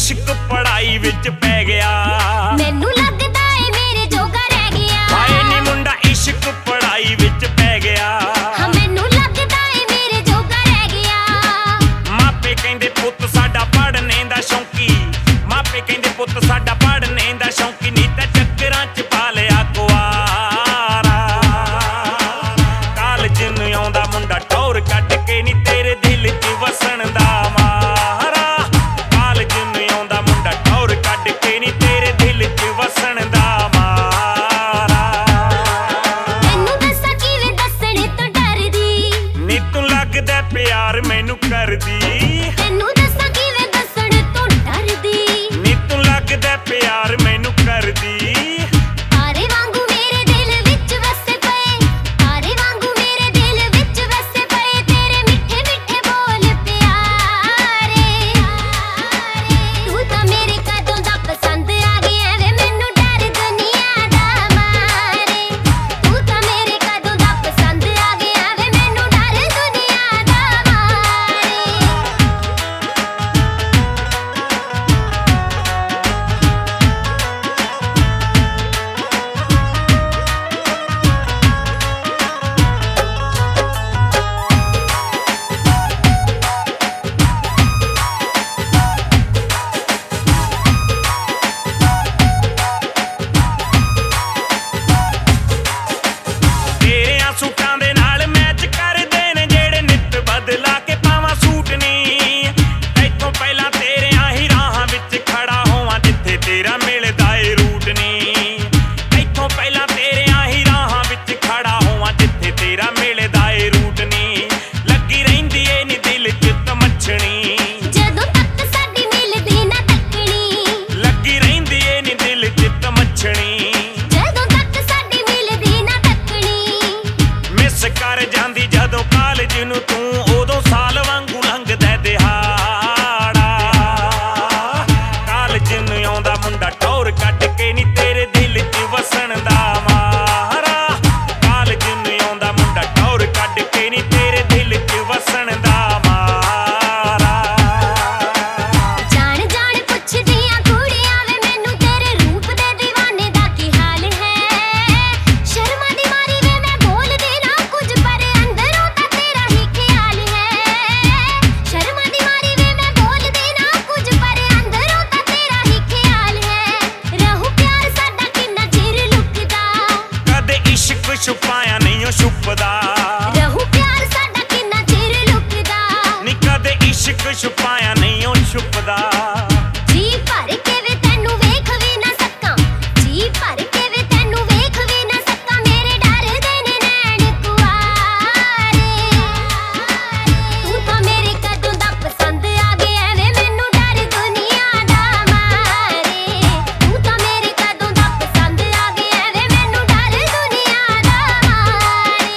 इश्क पढ़ाई विच पै गया मैनू लगदा है मेरे जोगा रह गया हाय नी मुंडा इश्क पढ़ाई विच पै गया हाँ मैनू लगदा है मेरे जोगा रह गया मापे कहंदे पुत्त साडा पढ़ने दा शौकी मापे कहंदे पुत्त साडा पढ़ने दा शौकी नी तां चक्करां च पा लिया कुआरा कालज नूं आउंदा मुंडा टौर कढ के नी तेरे दिल च वसण दा मारा कालज नूं आउंदा मुंडा टौर कढ के नी तेरे दिल च वसण दा मारा तैनू दस्सां किवें दस्सणे तो डरदी नी तूं लगदा प्यार मैनू करदी तैनू दस्सां किवें दस्सणे तो डरदी नी तूं लगदा प्यार मैनू करदी तारे वांगू मेरे दिल विच वसे पए तारे वांगू मेरे दिल विच वसे पए तेरे मिठे मिठे बोल प्यारे तू तां मेरे कदों दा पसंद आ गया वे मैनू डर दुनिया दा मारे तू तां मेरे कदों दा पसंद आ गया वे मैनू डर दुनिया दा मारे तेरियां सूटां दे नाल मैच करदे ने जेड़े नित बदला के पावां सूट नी इत्थों पहलां तेरियां ही राहां विच खड़ा होवां जिथे तेरा मिलदा ए रूट नी इत्थों पहलां तेरियां ही राहां विच खड़ा होवां जिथे तेरा मिलदा ए रूट नी लगी रहिंदी ए नी दिल च तमच्छणी ਜਦੋਂ ਤੱਕ ਸਾਡੀ ਮਿਲਦੀ ਨਾ ਤੱਕਣੀ लगी रहिंदी ए नी दिल च तमच्छणी ਜਦੋਂ ਤੱਕ ਸਾਡੀ ਮਿਲਦੀ ਨਾ ਤੱਕਣੀ ਮਿਸ ਕਰ ਜਾਂਦੀ ਜਦੋਂ ਕਾਲਜ ਨੂੰ ਤੂੰ ਉਦੋਂ ਸਾਲ ਵਾਂਗੂ ਲੰਘਦਾ ਦਿਹਾੜਾ ਕਾਲਜ ਨੂੰ ਆਉਂਦਾ ਮੁੰਡਾ ਟੌਰ ਕੱਢ ਕੇ ਨੀ ਤੇਰੇ ਦਿਲ 'ਚ ਵਸਣ ਦਾ ਮਾਰਾ ਕਾਲਜ ਨੂੰ ਆਉਂਦਾ ਮੁੰਡਾ ਟੌਰ ਕੱਢ ਕੇ ਨੀ ਤੇਰੇ ਦਿਲ 'ਚ ਵਸਣ ਦਾ ਮਾਰਾ ਜਾਣ ਜਾਣ ਪੁੱਛਦੀਆਂ ਕੁੜੀਆਂ ਵੇ ਮੈਨੂੰ ਤੇਰੇ ਰੂਪ ਦੇ دیਵਾਨੇ ਦਾ ਕੀ ਹਾਲ ਹੈ ਸ਼ਰਮਾਂ ਦੀ ਮਾਰੀ ਵੇ ਮੈਂ ਬੋਲਦੀ ਨਾ ਕੁਝ ਪਰ ਅੰਦਰੋਂ ਤਾਂ ਤੇਰਾ ਹੀ ਖਿਆਲ ਹੈ ਸ਼ਰਮਾਂ ਦੀ ਮਾਰੀ ਵੇ ਮੈਂ ਬੋਲਦੀ ਨਾ ਕੁਝ ਪਰ ਅੰਦਰੋਂ ਤਾਂ ਤੇਰਾ ਹੀ ਖਿਆਲ ਹੈ ਰਹੂ ਪਿਆਰ ਸਾਡਾ ਕਿੰਨਾ ਚਿਰ ਲੁਕਦਾ ਕਦੇ ਇਸ਼ਕ ਛੁਪਾਇਆ ਨਹੀਂ ਉਹ ਛੁਪਦਾ ਰਹੂ ਪਿਆਰ ਸਾਡਾ ਕਿੰਨਾ ਚਿਰ ਲੁਕਦਾ ਨੀ ਕਦੇ ਇਸ਼ਕ ਛੁਪਾਇਆ ਨਹੀਂ ਉਹ ਛੁਪਦਾ ਜੀ ਭਰ ਕੇ ਵੇ ਤੈਨੂੰ ਵੇਖ ਵੀ ਨਾ ਸਕਾਂ ਜੀ ਭਰ ਕੇ ਵੇ ਤੈਨੂੰ ਵੇਖ ਵੀ ਨਾ ਸਕਾਂ ਮੇਰੇ ਡਰਦੇ ਨੇ ਨੈਣ ਕੁਆਰੇ ਤੂੰ ਤਾਂ ਮੇਰੇ ਕਦੋਂ ਦਾ ਪਸੰਦ ਆ ਗਿਆ ਵੇ ਮੈਨੂੰ ਡਰ ਦੁਨੀਆ ਦਾ ਮਾਰੇ ਤੂੰ ਤਾਂ ਮੇਰੇ ਕਦੋਂ ਦਾ ਪਸੰਦ ਆ ਗਿਆ ਵੇ ਮੈਨੂੰ ਡਰ ਦੁਨੀਆ ਦਾ ਮਾਰੇ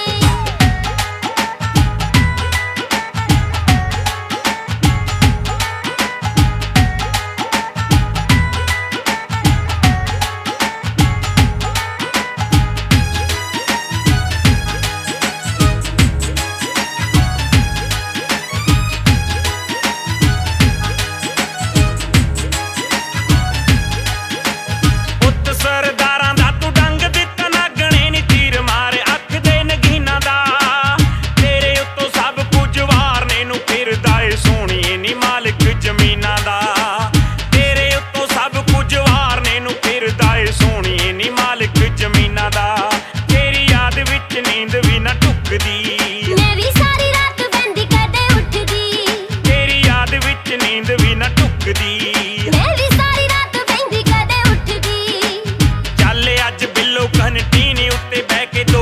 ਪੁੱਤ ਸਰਦਾਰਾਂ ਦਾ ਤੂੰ ਡੰਗ ਦਿੱਤਾ ਨਾਗਣੇ ਨੀ ਤੀਰ ਮਾਰੇ ਅੱਖ ਦੇ ਨਗੀਨਾਂ ਦਾ ਤੇਰੇ ਉੱਤੋਂ ਸਭ ਕੁਝ ਵਾਰਨੇ ਨੂੰ ਫਿਰਦਾ ਏ ਸੋਹਣੀਏ ਨੀ ਮਾਲਕ ਜ਼ਮੀਨਾਂ ਦਾ ਤੇਰੇ ਉੱਤੋਂ ਸਭ ਕੁਝ ਵਾਰਨੇ ਨੂੰ ਫਿਰਦਾ ਏ ਸੋਹਣੀਏ ਨੀ ਮਾਲਕ ਜ਼ਮੀਨਾਂ ਦਾ ਤੇਰੀ ਯਾਦ ਵਿੱਚ ਨੀਂਦ ਵੀ ਨਾ ਟੁੱਕਦੀ ਮੈਂ ਵੀ ਸਾਰੀ ਰਾਤ ਬੈੰਦੀ ਕਦੇ ਉੱਠਦੀ ਤੇਰੀ ਯਾਦ ਵਿੱਚ ਨੀਂਦ ਵੀ ਨਾ ਟੁੱਕਦੀ ਮੈਂ ਵੀ ਸਾਰੀ ਰਾਤ ਬੈੰਦੀ ਕਦੇ ਉੱਠਦੀ ਚੱਲ ਅੱਜ ਬਿੱਲੋ ਕੰਟੀਨੀ ਉੱਤੇ ਬਹਿ ਕੇ